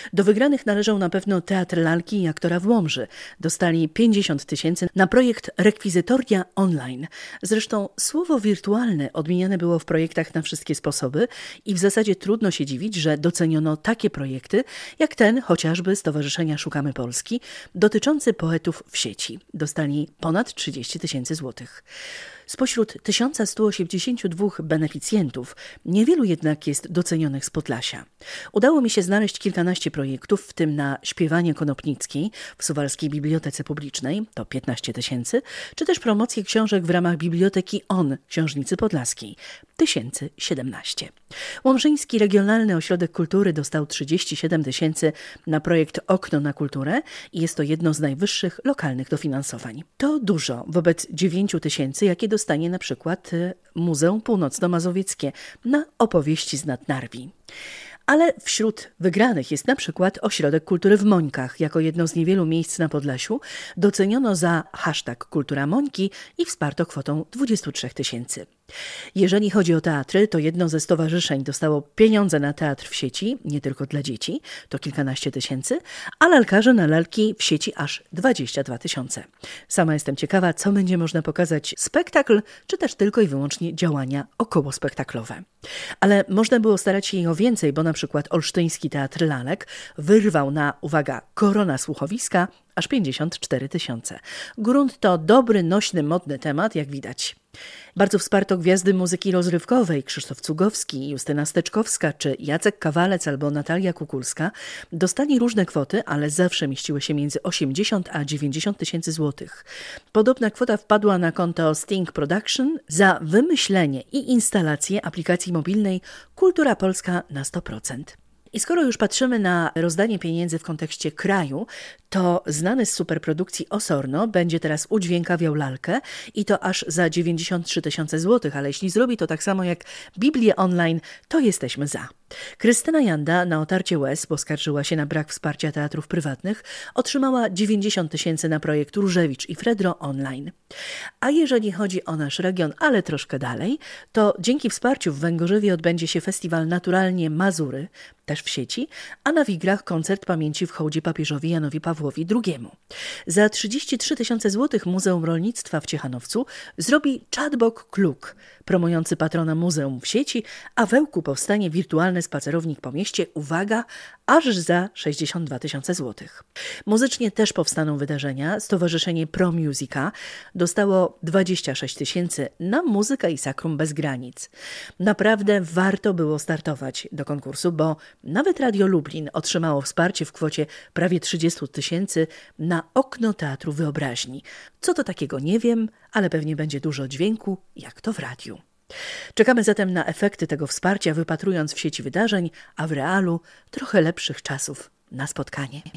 Do wygranych należą na pewno Teatr Lalki i Aktora w Łomży. Dostali 50 000 na projekt Rekwizytoria Online. Zresztą słowo wirtualne odmieniane było w projektach na wszystkie sposoby i w zasadzie trudno się dziwić, że doceniono takie projekty, jak ten chociażby Stowarzyszenia Szukamy Polski, dotyczący poetów w sieci. Dostali ponad 30 000 złotych. Spośród 1182 beneficjentów niewielu jednak jest docenionych z Podlasia. Udało mi się znaleźć kilkanaście projektów, w tym na Śpiewanie Konopnickiej w Suwalskiej Bibliotece Publicznej, to 15 000, czy też promocję książek w ramach Biblioteki ON Książnicy Podlaskiej, 1017. Łomżyński Regionalny Ośrodek Kultury dostał 37 000 na projekt Okno na kulturę i jest to jedno z najwyższych lokalnych dofinansowań. To dużo wobec 9 000, jakie dostanie na przykład Muzeum Północno-Mazowieckie na opowieści z Nadnarwi. Ale wśród wygranych jest na przykład Ośrodek Kultury w Mońkach. Jako jedno z niewielu miejsc na Podlasiu doceniono za #Kultura Mońki i wsparto kwotą 23 000. Jeżeli chodzi o teatry, to jedno ze stowarzyszeń dostało pieniądze na teatr w sieci, nie tylko dla dzieci, to kilkanaście tysięcy, a lalkarze na lalki w sieci aż 22 000. Sama jestem ciekawa, co będzie można pokazać, spektakl, czy też tylko i wyłącznie działania okołospektaklowe. Ale można było starać się o więcej, bo na przykład Olsztyński Teatr Lalek wyrwał na, uwaga, korona słuchowiska aż 54 000. Grunt to dobry, nośny, modny temat, jak widać. Bardzo wsparto gwiazdy muzyki rozrywkowej Krzysztof Cugowski, Justyna Steczkowska czy Jacek Kawalec albo Natalia Kukulska. Dostali różne kwoty, ale zawsze mieściły się między 80 a 90 000 złotych. Podobna kwota wpadła na konto Sting Production za wymyślenie i instalację aplikacji mobilnej Kultura Polska na 100%. I skoro już patrzymy na rozdanie pieniędzy w kontekście kraju, to znany z superprodukcji Osorno będzie teraz udźwiękawiał lalkę i to aż za 93 000 złotych, ale jeśli zrobi to tak samo jak Biblię Online, to jesteśmy za. Krystyna Janda na otarcie łez, bo skarżyła się na brak wsparcia teatrów prywatnych, otrzymała 90 000 na projekt Różewicz i Fredro Online. A jeżeli chodzi o nasz region, ale troszkę dalej, to dzięki wsparciu w Węgorzewie odbędzie się festiwal Naturalnie Mazury, też w sieci, a na Wigrach koncert pamięci w hołdzie papieżowi Janowi Pawłowi II. Za 33 000 złotych Muzeum Rolnictwa w Ciechanowcu zrobi Chatbok Kluk, promujący patrona muzeum w sieci, a w Ełku powstanie wirtualny spacerownik po mieście, uwaga, aż za 62 000 złotych. Muzycznie też powstaną wydarzenia. Stowarzyszenie Pro Musica dostało 26 000 na Muzyka i Sakrum bez granic. Naprawdę warto było startować do konkursu, bo nawet Radio Lublin otrzymało wsparcie w kwocie prawie 30 000 na Okno Teatru Wyobraźni. Co to takiego nie wiem, ale pewnie będzie dużo dźwięku, jak to w radiu. Czekamy zatem na efekty tego wsparcia, wypatrując w sieci wydarzeń, a w realu trochę lepszych czasów na spotkanie.